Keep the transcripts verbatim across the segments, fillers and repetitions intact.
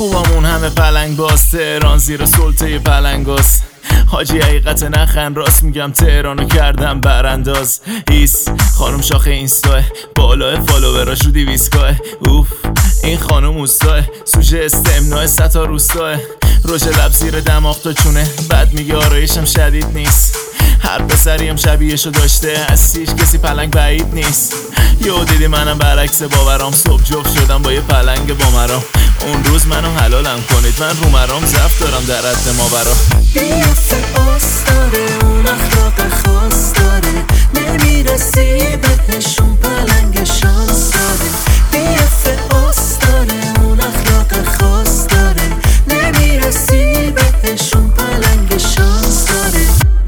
خوبمون همه پلنگ باز، تهران زیر سلطه پلنگاز. حاجی حقیقت نخن راست میگم، تهرانو کردم برانداز. ایس خانم شاخه اینستاه، بالای فالووراش رو دیویسکاه. اوف این خانم اوستاه، سوژه استمنای ستا روستاه. روش لب زیر دماغ تا چونه، بعد میگه آرایشم شدید نیست. هر پسری هم شبیهشو داشته، از هیچ کسی پلنگ بعید نیست. یو دیدی منم برعکس باورام، صبح جفت شدم با یه پلنگ با مرام. اون روز منو حلالم کنید، من رو مرام زفت دارم در حد ماورا. بیافه آس داره، اون اخلاق خاص داره، نمیرسی بهشون پلنگ شانس داره. بیافه آس داره، اون اخلاق خاص داره، نمیرسی بهشون پلنگ شانس داره.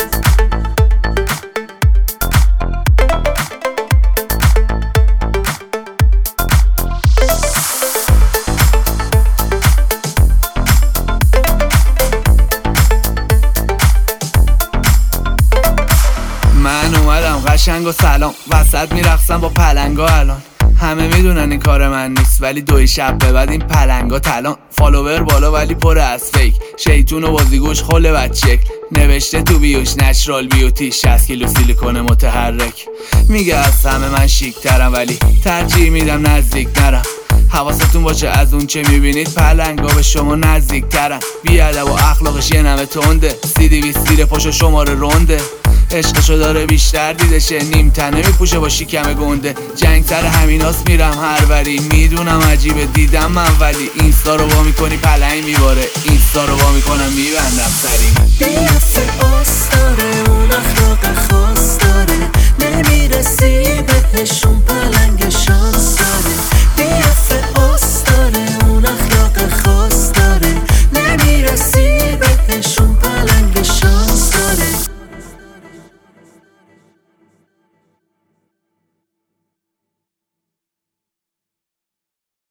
من اومدم قشنگ و سلام، وسط میرقصم با پلنگا الان. همه میدونن این کار من نیست، ولی دوی شب به بعد این پلنگا تلان. فالوور بالا ولی پر از فیک، شیطون و بازیگوش خل بچک. نوشته تو بیوش نچرال بیوتی، شصت کیلو سیلیکون متحرک. میگه از همه من شیک ترم، ولی ترجیح میدم نزدیک نرم. حواستون باشه از اون چه میبینید، پلنگا به شما نزدیک ترن. بیادب و اخلاقش یه نمه تنده، سی دیویست زیر پاشو شماره رونده. عشقشو داره بیشتر دیدشه، نیم تنه میپوشه با شیکم گنده. جنگ سر همیناست میرم هر وری، میدونم عجیبه دیدم من، ولی اینستا رو وا میکنی پلنگ میباره. اینستا رو وا میکنم میبندم سری. بیافه آس داره، اون اخلاق خاص داره، نمیرسی بهشون پلنگ